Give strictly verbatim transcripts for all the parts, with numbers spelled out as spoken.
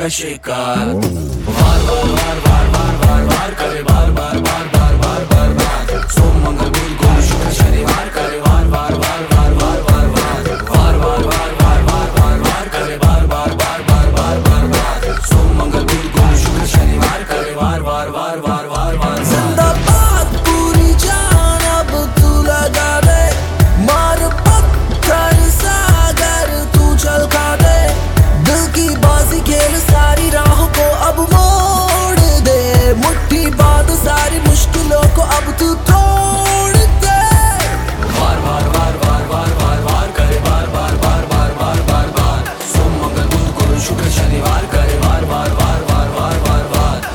का शिकार। वार वार वार वार वार वार वार करे बार बार बार बार बार बार बार। सोम मंगल बुध गुरु शुक्र शनिवार करे वार वार वार वार वार वार वार वार वार वार वार वार वार वार करे बार बार बार बार बार बार बार। सोम मंगल बुध गुरु शुक्र शनिवार करे वार वार वार वार वार वार। जिंदाबाद पूरी जान अब तू लगा दे, मार पत्थर सागर तू चल खा दे। दिल की बाजी खेल सारी राहों को अब मोड़ दे, मुट्ठी बांध सारी मुश्किलों को अब तू तोड़ दे। वार वार वार वार वार वार वार करे बार बार बार बार बार बार बार। सोम मंगल बुध गुरु शुक्र शनिवार करे वार वार वार वार वार वार वार।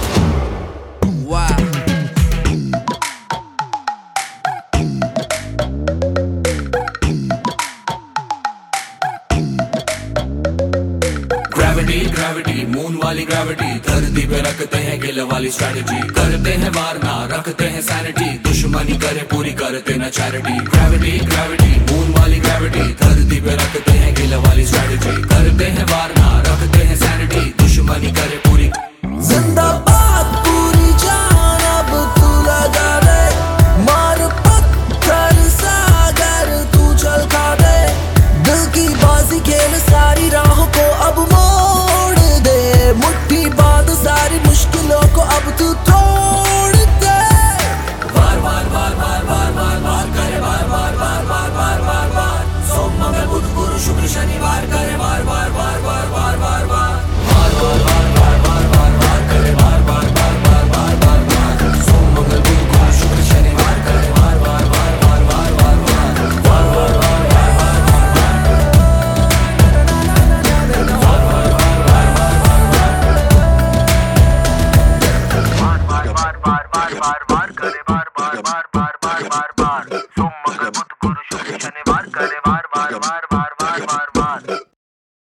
ग्रेविटी ग्रेविटी मून वाली ग्रेविटी, धरती पे रखते हैं गिल वाली स्ट्रेटजी। करते हैं वारना रखते हैं सैनिटी, दुश्मनी करे पूरी करते ना चैरिटी। ग्रेविटी ग्रेविटी मून वाली ग्रेविटी, धरती पे रखते हैं गिल वाली स्ट्रेटजी। करते हैं वारना रखते हैं सैनिटी, दुश्मनी करे पूरी। जिंदाबाद पूरी जान अब तू लगा दे, मार पत्थर सागर तू चल खा दे। दिल की बाजी खेल सारी राहों को अब मोड़ दे, मुट्ठी बांध सारी मुश्किलों को अब तू